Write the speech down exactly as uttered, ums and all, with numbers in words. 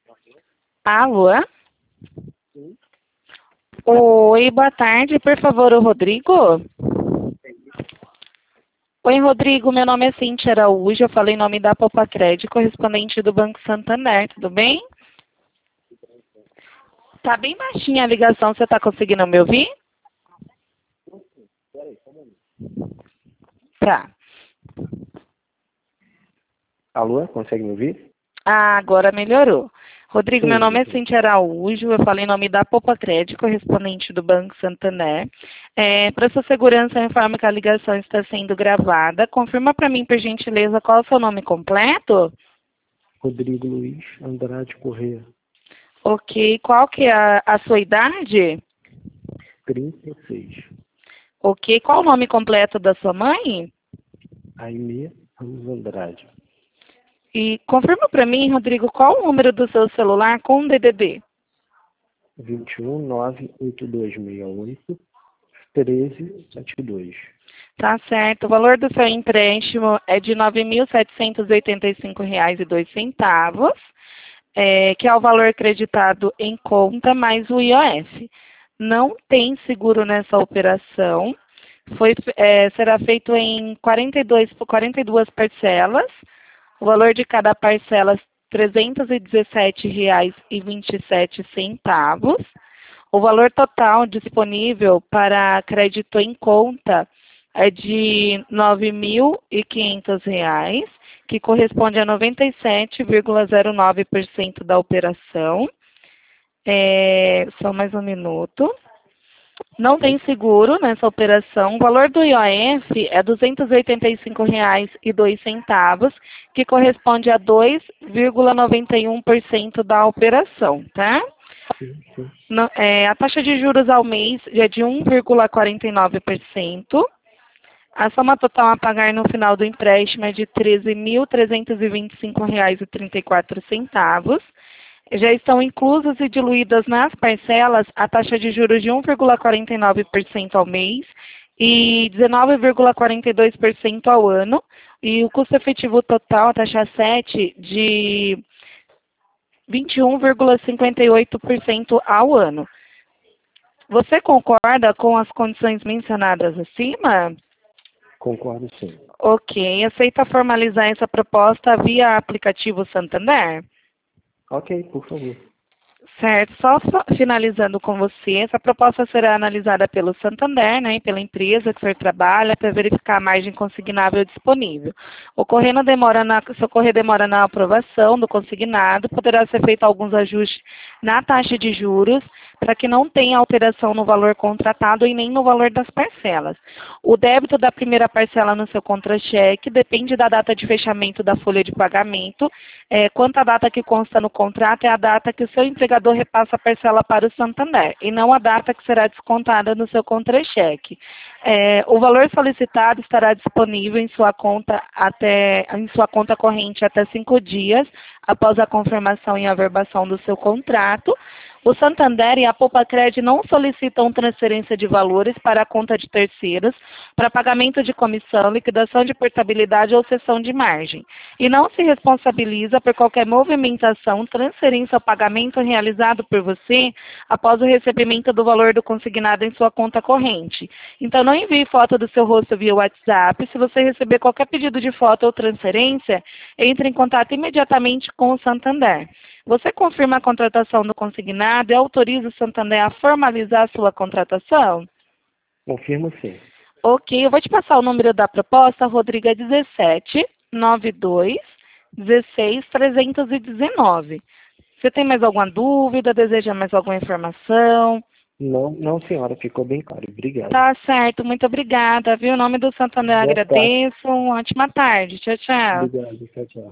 Alô? Oi, boa tarde, por favor, o Rodrigo? Oi, Rodrigo, meu nome é Cintia Araújo, eu falei em nome da Popacred, correspondente do Banco Santander, tudo bem? Tá bem baixinha a ligação, você tá conseguindo me ouvir? Tá. Alô, consegue me ouvir? Ah, agora melhorou. Rodrigo, meu Sim, nome é sim. Cintia Araújo, eu falei em nome da Popacred, correspondente do Banco Santander. É, para sua segurança, eu informo que a ligação está sendo gravada. Confirma para mim, por gentileza, qual é o seu nome completo? Rodrigo Luiz Andrade Corrêa, Ok, qual que é a, a sua idade? trinta e seis. Ok, qual o nome completo da sua mãe? Aimee Ramos Andrade, E confirma para mim, Rodrigo, qual o número do seu celular com D D D? vinte e um nove oito dois seis oito treze setenta e dois. Tá certo. O valor do seu empréstimo é de nove mil setecentos e oitenta e cinco reais e dois centavos, é, que é o valor creditado em conta mais o I O F. Não tem seguro nessa operação. Foi, é, será feito em quarenta e dois, quarenta e duas parcelas. O valor de cada parcela é trezentos e dezessete reais e vinte e sete centavos. O valor total disponível para crédito em conta é de nove mil e quinhentos reais, que corresponde a noventa e sete vírgula zero nove por cento da operação. É, só mais um minuto. Não tem seguro nessa operação. O valor do I O F é duzentos e oitenta e cinco reais e dois centavos, que corresponde a dois vírgula noventa e um por cento da operação, tá? Sim, sim. Não- é, a taxa de juros ao mês é de um vírgula quarenta e nove por cento. A soma total a pagar no final do empréstimo é de treze mil trezentos e vinte e cinco reais e trinta e quatro centavos. Já estão inclusas e diluídas nas parcelas a taxa de juros de um vírgula quarenta e nove por cento ao mês e dezenove vírgula quarenta e dois por cento ao ano. E o custo efetivo total, a taxa sete, de vinte e um vírgula cinquenta e oito por cento ao ano. Você concorda com as condições mencionadas acima? Concordo, sim. Ok. Aceita formalizar essa proposta via aplicativo Santander? Ok, por favor. Certo. Só fa- finalizando com você, essa proposta será analisada pelo Santander, né, e pela empresa que o senhor trabalha, para verificar a margem consignável disponível. Ocorrendo demora na, se ocorrer demora na aprovação do consignado, poderá ser feito alguns ajustes na taxa de juros, para que não tenha alteração no valor contratado e nem no valor das parcelas. O débito da primeira parcela no seu contra-cheque depende da data de fechamento da folha de pagamento. É, quanto à data que consta no contrato, é a data que o seu empregador repassa a parcela para o Santander, e não a data que será descontada no seu contra-cheque. É, o valor solicitado estará disponível em sua conta até em sua conta corrente até cinco dias após a confirmação e averbação do seu contrato. O Santander e a Popacred não solicitam transferência de valores para a conta de terceiros para pagamento de comissão, liquidação de portabilidade ou cessão de margem, e não se responsabiliza por qualquer movimentação, transferência ou pagamento realizado por você após o recebimento do valor do consignado em sua conta corrente. Então, não envie foto do seu rosto via WhatsApp. Se você receber qualquer pedido de foto ou transferência, entre em contato imediatamente com o Santander. Você confirma a contratação do consignado e autoriza o Santander a formalizar a sua contratação? Confirmo, sim. Ok, eu vou te passar o número da proposta, Rodrigo, é dezessete, noventa e dois, dezesseis, trezentos e dezenove. Você tem mais alguma dúvida? Deseja mais alguma informação? Não, não, senhora, ficou bem claro. Obrigado. Tá certo, muito obrigada, viu? Em nome do Santander, Boa tarde. agradeço. Uma ótima tarde. Tchau, tchau. Obrigado. Tchau, tchau.